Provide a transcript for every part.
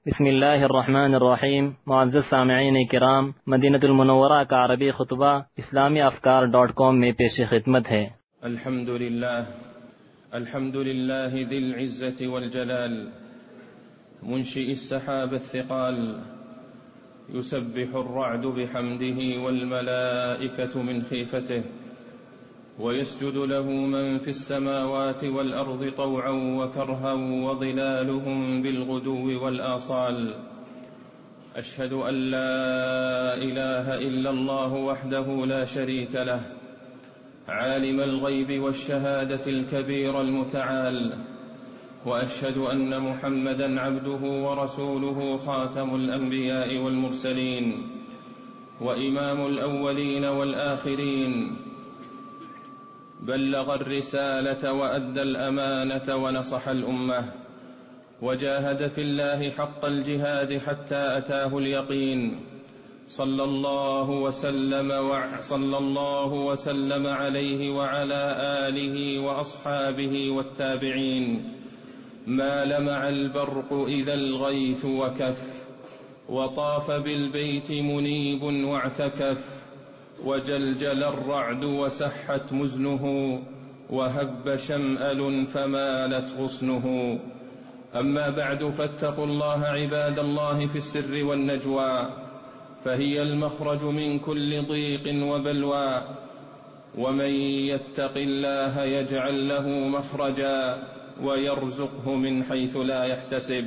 بسم الله الرحمن الرحیم. معزز سامعین کرام، مدینہ المنورہ کا عربی خطبہ اسلامی افکار.com میں پیش خدمت ہے۔ الحمد لله ذي العزة والجلال منشئ السحاب الثقال، يسبح الرعد بحمده والملائكة من خيفته، ويسجد له من في السماوات والأرض طوعا وكرها وظلالهم بالغدو والآصال. أشهد أن لا إله إلا الله وحده لا شريك له، عالم الغيب والشهادة الكبير المتعال، وأشهد أن محمدا عبده ورسوله خاتم الأنبياء والمرسلين وإمام الأولين والآخرين، بلغ الرسالة وأدى الأمانة ونصح الأمة، وجاهد في الله حق الجهاد حتى أتاه اليقين، صلى الله وسلم عليه وعلى آله وأصحابه والتابعين، ما لمع البرق إذا الغيث وكف، وطاف بالبيت منيب واعتكف، وجلجل الرعد وسحت مزنه، وهب شمأل فمالت غصنه. أما بعد، فاتقوا الله عباد الله في السر والنجوى، فهي المخرج من كل ضيق وبلوى، ومن يتق الله يجعل له مخرجا ويرزقه من حيث لا يحتسب.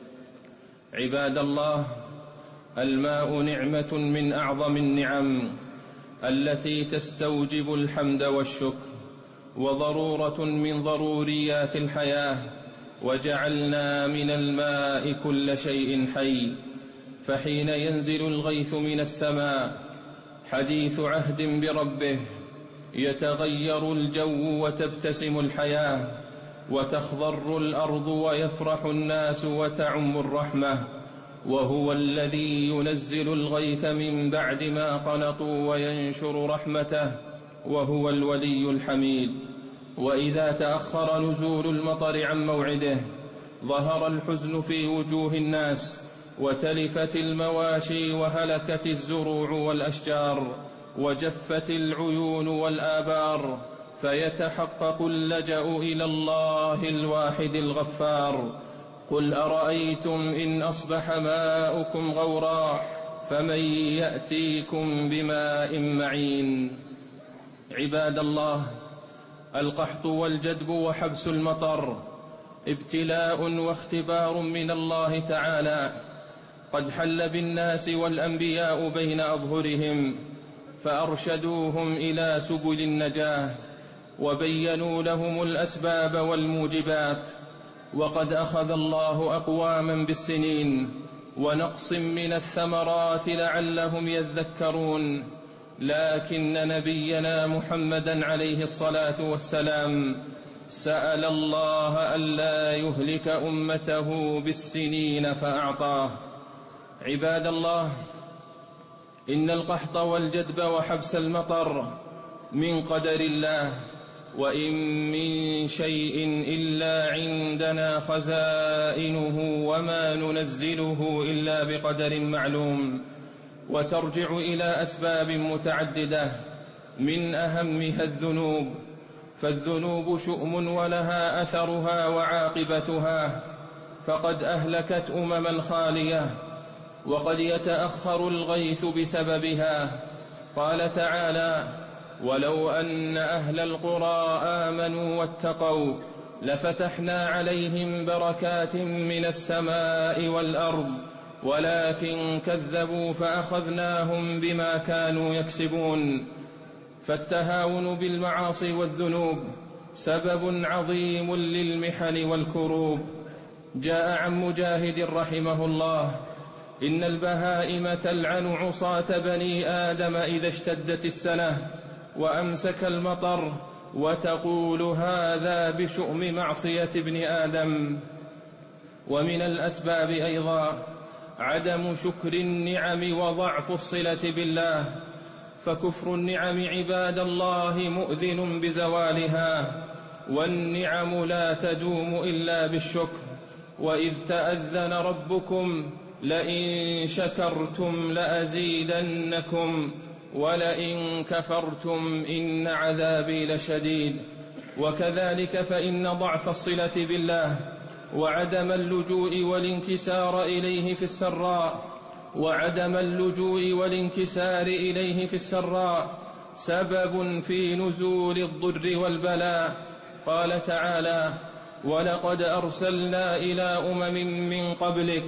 عباد الله، الماء نعمة من أعظم النعم التي تستوجب الحمد والشكر، وضرورة من ضروريات الحياة، وجعلنا من الماء كل شيء حي. فحين ينزل الغيث من السماء حديث عهد بربه، يتغير الجو وتبتسم الحياة، وتخضر الأرض ويفرح الناس وتعم الرحمة. وهو الذي ينزل الغيث من بعد ما قنطوا وينشر رحمته، وهو الولي الحميد. وإذا تأخر نزول المطر عن موعده ظهر الحزن في وجوه الناس، وتلفت المواشي، وهلكت الزروع والأشجار، وجفت العيون والآبار، فيتحقق اللجأ إلى الله الواحد الغفار. قل أرأيتم إن أصبح ماؤكم غورا فمن يأتيكم بماء معين. عباد الله، القحط والجدب وحبس المطر ابتلاء واختبار من الله تعالى، قد حل بالناس والأنبياء بين أظهرهم، فأرشدوهم إلى سبل النجاة، وبينوا لهم الأسباب والموجبات. وقد أخذ الله أقواما بالسنين ونقص من الثمرات لعلهم يذكرون، لكن نبينا محمدا عليه الصلاة والسلام سأل الله ألا يهلك أمته بالسنين فأعطاه. عباد الله، إن القحط والجدب وحبس المطر من قدر الله، وإن من شيء إلا عندنا خزائنه وما ننزله إلا بقدر معلوم. وترجع إلى أسباب متعددة، من أهمها الذنوب، فالذنوب شؤم ولها أثرها وعاقبتها، فقد أهلكت أمما خالية، وقد يتأخر الغيث بسببها. قال تعالى: ولو أن أهل القرى آمنوا واتقوا لفتحنا عليهم بركات من السماء والأرض، ولكن كذبوا فأخذناهم بما كانوا يكسبون. فالتهاون بالمعاصي والذنوب سبب عظيم للمحن والكروب. جاء عن مجاهد رحمه الله: إن البهائم تلعن عصاة بني آدم إذا اشتدت السنة وأمسك المطر، وتقول هذا بشؤم معصية ابن آدم. ومن الأسباب أيضا عدم شكر النعم وضعف الصلة بالله، فكفر النعم عباد الله مؤذن بزوالها، والنعم لا تدوم إلا بالشكر. وإذ تأذن ربكم لئن شكرتم لأزيدنكم ولئن كفرتم إن عذابي لشديد. وكذلك فإن ضعف الصلة بالله وعدم اللجوء والانكسار إليه في السراء سبب في نزول الضر والبلاء. قال تعالى: ولقد أرسلنا إلى أمم من قبلك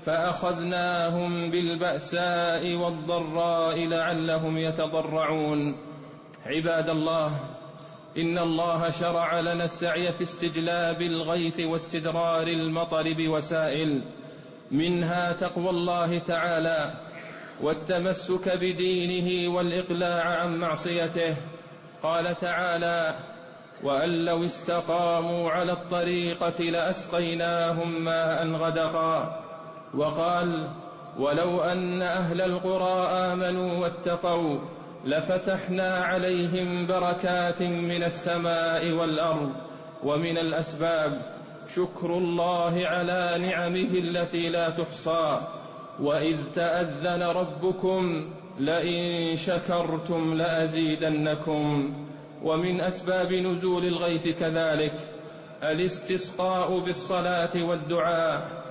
فأخذناهم بالبأساء والضراء لعلهم يتضرعون. عباد الله، إن الله شرع لنا السعي في استجلاب الغيث واستدرار المطر بوسائل، منها تقوى الله تعالى والتمسك بدينه والإقلاع عن معصيته. قال تعالى: وأن لو استقاموا على الطريقة لأسقيناهم ماء غدقا. وقال: ولو أن أهل القرى آمنوا واتقوا لفتحنا عليهم بركات من السماء والأرض. ومن الأسباب شكر الله على نعمه التي لا تحصى. وإذ تأذن ربكم لئن شكرتم لأزيدنكم. ومن أسباب نزول الغيث كذلك الاستسقاء بالصلاة والدعاء،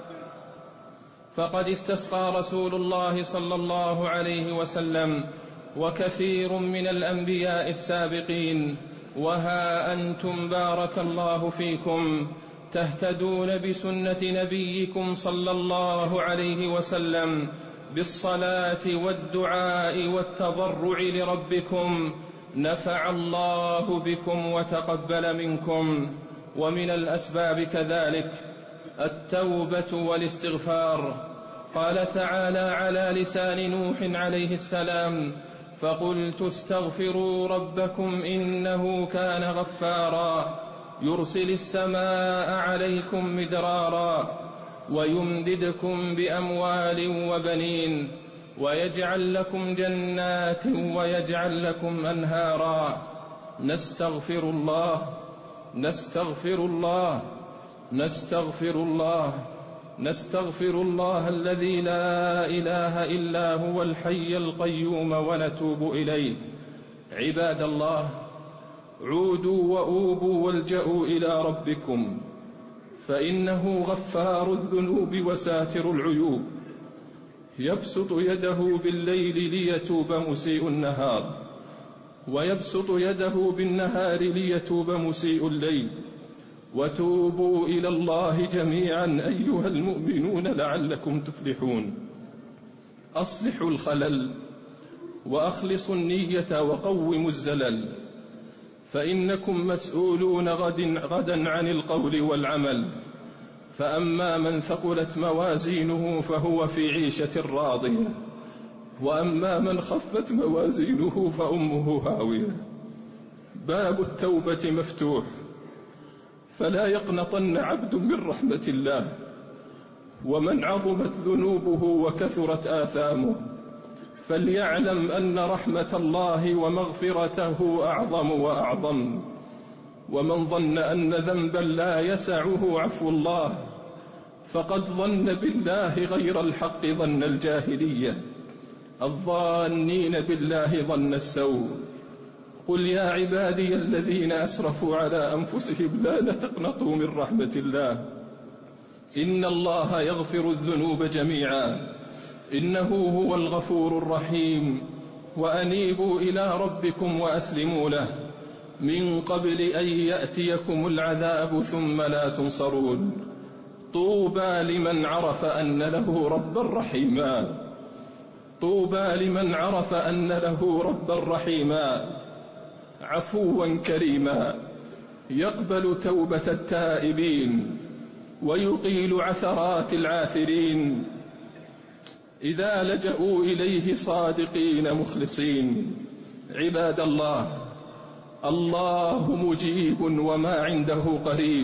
فقد استسقى رسول الله صلى الله عليه وسلم وكثير من الأنبياء السابقين، وها أنتم بارك الله فيكم تهتدون بسنة نبيكم صلى الله عليه وسلم بالصلاة والدعاء والتضرع لربكم، نفع الله بكم وتقبل منكم. ومن الأسباب كذلك التوبة والاستغفار. قال تعالى على لسان نوح عليه السلام: فقلت استغفروا ربكم إنه كان غفارا يرسل السماء عليكم مدرارا ويمددكم بأموال وبنين ويجعل لكم جنات ويجعل لكم أنهارا. نستغفر الله نستغفر الله نستغفر الله نستغفر الله الذي لا إله إلا هو الحي القيوم ونتوب إليه. عباد الله، عودوا وأوبوا والجأوا إلى ربكم، فإنه غفار الذنوب وساتر العيوب، يبسط يده بالليل ليتوب مسيء النهار، ويبسط يده بالنهار ليتوب مسيء الليل. وتوبوا إلى الله جميعا أيها المؤمنون لعلكم تفلحون. أصلحوا الخلل وأخلصوا النية وقوموا الزلل، فإنكم مسؤولون غدا عن القول والعمل. فأما من ثقلت موازينه فهو في عيشة راضية، وأما من خفت موازينه فأمه هاوية. باب التوبة مفتوح، فلا يقنطن عبد من رحمة الله. ومن عظمت ذنوبه وكثرت آثامه فليعلم أن رحمة الله ومغفرته أعظم وأعظم. ومن ظن أن ذنبا لا يسعه عفو الله فقد ظن بالله غير الحق ظن الجاهلية، الظانين بالله ظن السوء. قل يا عبادي الذين أسرفوا على أنفسهم لا تقنطوا من رحمة الله، إن الله يغفر الذنوب جميعا إنه هو الغفور الرحيم. وأنيبوا إلى ربكم وأسلموا له من قبل أن يأتيكم العذاب ثم لا تنصرون. طوبى لمن عرف أن له ربا رحيما، طوبى لمن عرف أن له ربا رحيما عفوا كريما، يقبل توبة التائبين ويقيل عثرات العاثرين إذا لجأوا إليه صادقين مخلصين. عباد الله، الله مجيب وما عنده قريب،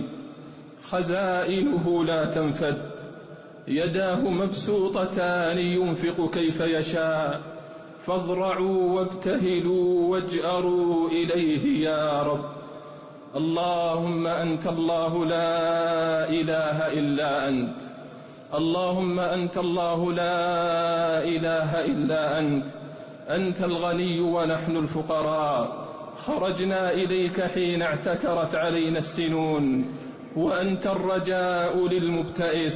خزائنه لا تنفد، يداه مبسوطتان ينفق كيف يشاء، فاضرعوا وابتهلوا واجأروا إليه يا رب. اللهم أنت الله لا إله إلا أنت، اللهم أنت الله لا إله إلا أنت، أنت الغني ونحن الفقراء، خرجنا إليك حين اعتكرت علينا السنون، وأنت الرجاء للمبتئس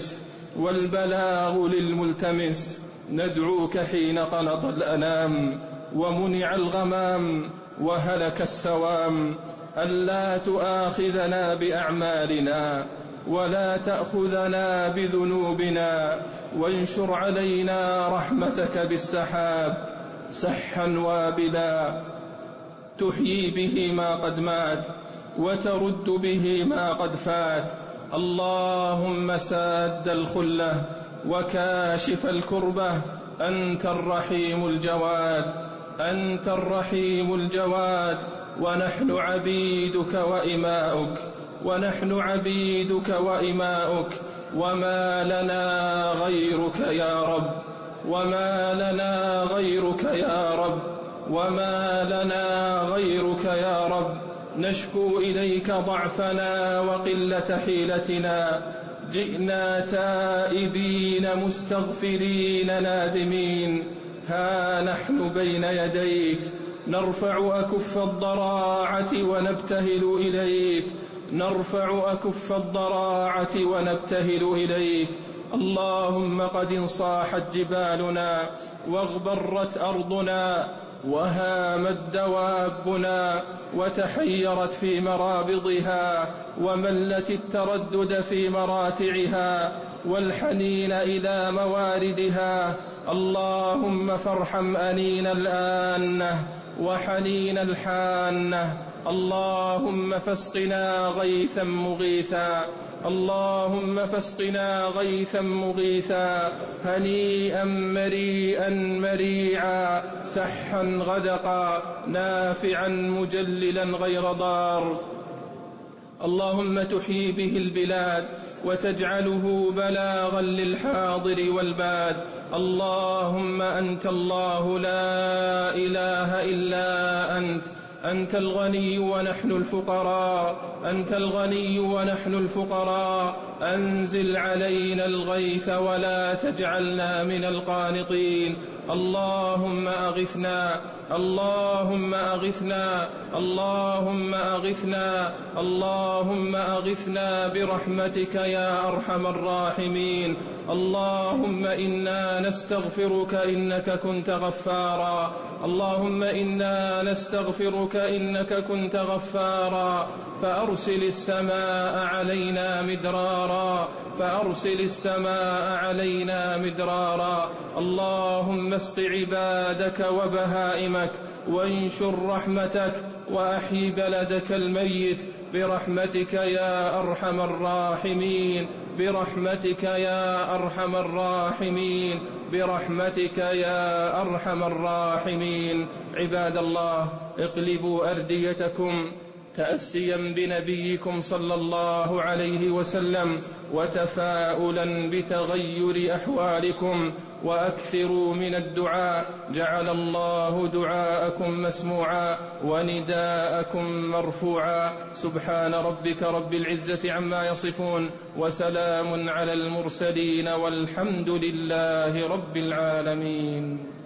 والبلاغ للملتمس، ندعوك حين قنط الأنام ومنع الغمام وهلك السوام، ألا تؤاخذنا بأعمالنا ولا تأخذنا بذنوبنا، وانشر علينا رحمتك بالسحاب سحا وابلا، تحيي به ما قد مات وترد به ما قد فات. اللهم ساد الخلة وكاشف الكربة، أنت الرحيم الجواد، أنت الرحيم الجواد، ونحن عبيدك وإماؤك، ونحن عبيدك وإماؤك، وما لنا غيرك يا رب، وما لنا غيرك يا رب، وما لنا غيرك يا رب. نشكو إليك ضعفنا وقلة حيلتنا، جئنا تائبين مستغفرين نادمين، ها نحن بين يديك نرفع أكف الضراعة ونبتهل إليك، نرفع أكف الضراعة ونبتهل إليك. اللهم قد انصاحت جبالنا واغبرت أرضنا وهامت دوابنا وتحيرت في مرابضها وملت التردد في مراتعها والحنين إلى مواردها. اللهم فارحم أنين الآنة وحنين الحانة، اللهم فاسقنا غيثا مغيثا، اللهم فاسقنا غيثا مغيثا، هنيئا مريئا مريعا، سحا غدقا، نافعا مجللا غير ضار. اللهم تحيي به البلاد وتجعله بلاغا للحاضر والباد. اللهم أنت الله لا إله إلا أنت، أنت الغني ونحن الفقراء، أنت الغني ونحن الفقراء، أنزل علينا الغيث ولا تجعلنا من القانطين. اللهم أغثنا، اللهم أغثنا، اللهم أغثنا، اللهم أغثنا برحمتك يا أرحم الراحمين. اللهم إنا نستغفرك إنك كنت غفارا، اللهم إنا نستغفرك إنك كنت غفارا، فأرسل السماء علينا مدرارا، فأرسل السماء علينا مدرارا. اللهم اسق عبادك وبهائمك وانشر رحمتك وأحيي بلدك الميت برحمتك يا أرحم الراحمين، برحمتك يا أرحم الراحمين، برحمتك يا أرحم الراحمين. عباد الله، اقلبوا أرديتكم تأسيا بنبيكم صلى الله عليه وسلم وتفاؤلا بتغير أحوالكم، وأكثروا من الدعاء، جعل الله دعاءكم مسموعا ونداءكم مرفوعا. سبحان ربك رب العزة عما يصفون، وسلام على المرسلين، والحمد لله رب العالمين.